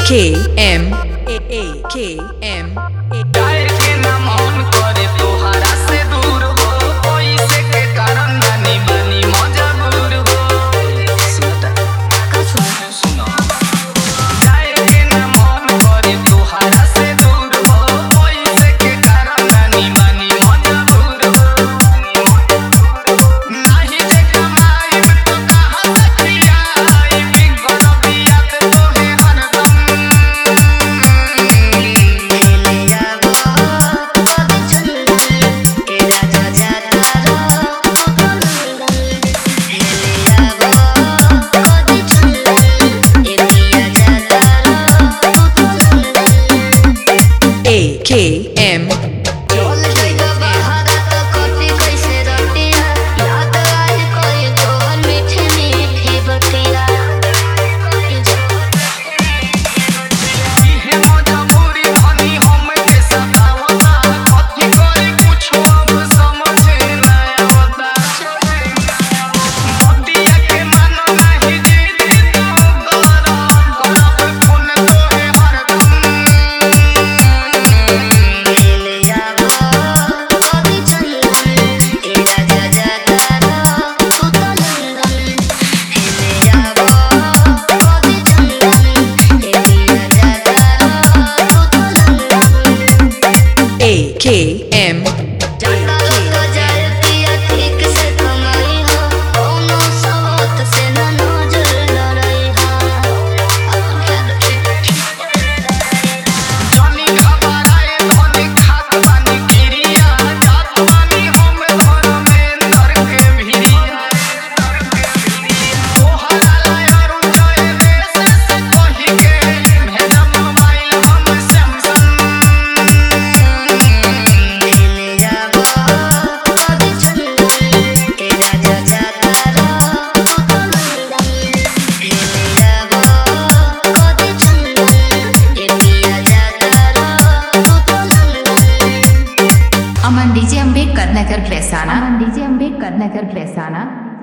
K M A K M काहे के ना मन करे तोहरा से दूर हो, ओइसे के कारण बानी बानी मजबूर हो। सुनो काहे के ना मन करे तोहरा से दूर हो, ओइसे के कारण बानी बानी मजबूर हो। नाही जे कमाई में तो कहां से खियाई, बिगड़ बियात तोहे हरदम। A K M इहे मजबूरी धनी हमके सतावता, कथी करी कुछो अब समझे ना आवता। बतिया के मानो नाही जिद तो करब फोन तोहे हरदम। A K M जनी घबराए धनी खात बानी गिरिया, जात बानी हम धर्मेंद्र के भिरिया। तोहरा लाय अरुण जय देश से कही के भेजब मोबाइल हम सैमसंग। अमन डीजे अम्बेडकर नगर प्रेसाना।